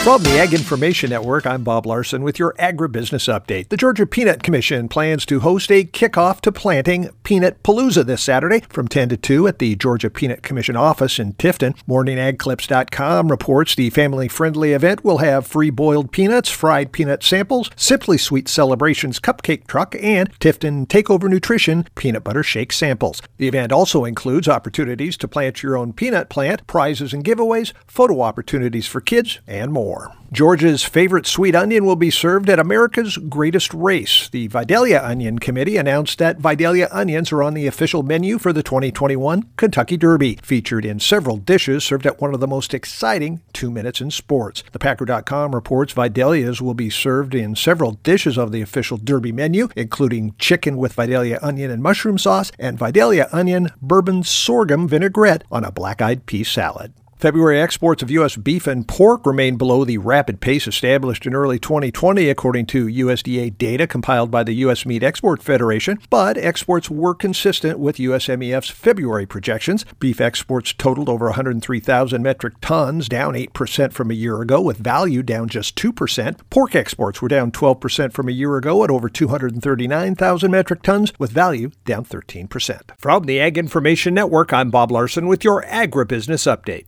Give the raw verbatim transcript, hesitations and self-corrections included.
From the Ag Information Network, I'm Bob Larson with your agribusiness update. The Georgia Peanut Commission plans to host a kickoff to planting Peanut Palooza this Saturday from ten to two at the Georgia Peanut Commission office in Tifton. morning ag clips dot com reports the family-friendly event will have free boiled peanuts, fried peanut samples, Simply Sweet Celebrations cupcake truck, and Tifton Takeover Nutrition peanut butter shake samples. The event also includes opportunities to plant your own peanut plant, prizes and giveaways, photo opportunities for kids, and more. Georgia's favorite sweet onion will be served at America's Greatest Race. The Vidalia Onion Committee announced that Vidalia onions are on the official menu for the twenty twenty-one Kentucky Derby, featured in several dishes served at one of the most exciting two minutes in sports. The Packer dot com reports Vidalias will be served in several dishes of the official Derby menu, including chicken with Vidalia onion and mushroom sauce and Vidalia onion bourbon sorghum vinaigrette on a black-eyed pea salad. February exports of U S beef and pork remain below the rapid pace established in early twenty twenty, according to U S D A data compiled by the U S Meat Export Federation, but exports were consistent with U S M E F's February projections. Beef exports totaled over one hundred three thousand metric tons, down eight percent from a year ago, with value down just two percent. Pork exports were down twelve percent from a year ago at over two hundred thirty-nine thousand metric tons, with value down thirteen percent. From the Ag Information Network, I'm Bob Larson with your agribusiness update.